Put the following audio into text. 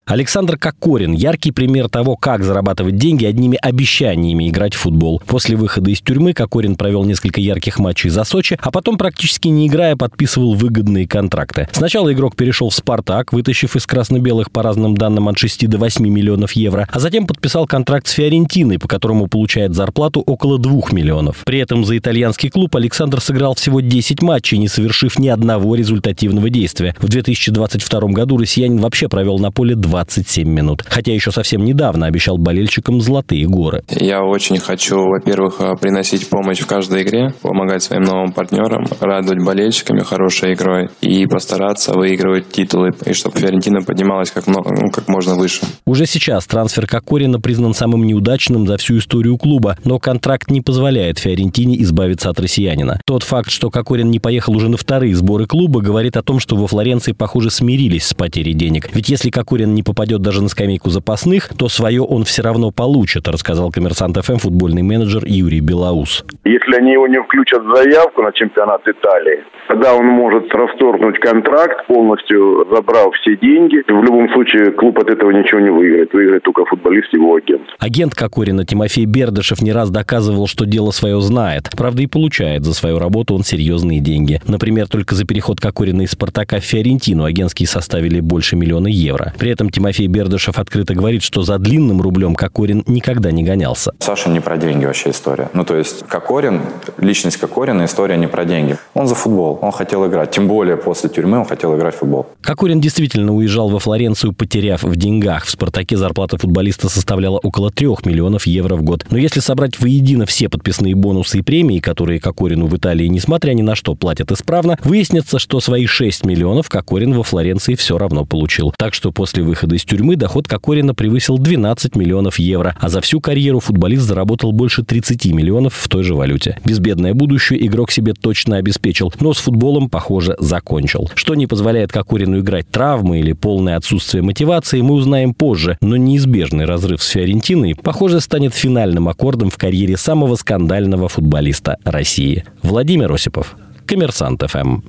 Александр Кокорин – яркий пример того, как зарабатывать деньги одними обещаниями играть в футбол. После выхода из тюрьмы Кокорин провел несколько ярких матчей за Сочи, а потом, практически не играя, подписывал выгодные контракты. Сначала игрок перешел в «Спартак», вытащив из красно-белых, по разным данным, от 6 до 8 миллионов евро, а затем подписал контракт с «Фиорентиной», по которому получает зарплату около 2 миллионов. При этом за итальянский клуб Александр сыграл всего 10 матчей, не совершив ни одного результативного действия. В 2022 году россиянин вообще провел на поле 27 минут. Хотя еще совсем недавно обещал болельщикам золотые горы. Я очень хочу, во-первых, приносить помощь в каждой игре, помогать своим новым партнерам, радовать болельщиками хорошей игрой и постараться выигрывать титулы, и чтобы Фиорентина поднималась как можно выше. Уже сейчас трансфер Кокорина признан самым неудачным за всю историю клуба, но контракт не позволяет Фиорентине избавиться от россиянина. Тот факт, что Кокорин не поехал уже на вторые сборы клуба, говорит о том, что во Флоренции, похоже, смирились с потерей денег. Ведь если Кокорин не попадет даже на скамейку запасных, то свое он все равно получит, рассказал «Коммерсант ФМ» футбольный менеджер Юрий Белоус. Если они его не включат в заявку на чемпионат Италии, тогда он может расторгнуть контракт, полностью забрав все деньги. В любом случае клуб от этого ничего не выиграет. Выиграет только футболист и его агент. Агент Кокорина Тимофей Бердышев не раз доказывал, что дело свое знает. Правда, и получает за свою работу он серьезные деньги. Например, только за переход Кокорина из «Спартака» в «Фиорентину» агентские составили больше 1 миллиона евро. При этом Тимофей Бердышев открыто говорит, что за длинным рублем Кокорин никогда не гонялся. Саша, не про деньги вообще история. То есть Кокорин, личность Кокорина, история не про деньги. Он за футбол, он хотел играть. Тем более после тюрьмы он хотел играть в футбол. Кокорин действительно уезжал во Флоренцию, потеряв в деньгах. В «Спартаке» зарплата футболиста составляла около 3 миллионов евро в год. Но если собрать воедино все подписные бонусы и премии, которые Кокорину в Италии, несмотря ни на что, платят исправно, выяснится, что свои 6 миллионов Кокорин во Флоренции все равно получил. Так что после выхода из тюрьмы доход Кокорина превысил 12 миллионов евро, а за всю карьеру футболист заработал больше 30 миллионов в той же валюте. Безбедное будущее игрок себе точно обеспечил, но с футболом, похоже, закончил. Что не позволяет Кокорину играть, травмы или полное отсутствие мотивации, мы узнаем позже, но неизбежный разрыв с Фиорентиной, похоже, станет финальным аккордом в карьере самого скандального футболиста России. Владимир Осипов, «Коммерсант ФМ».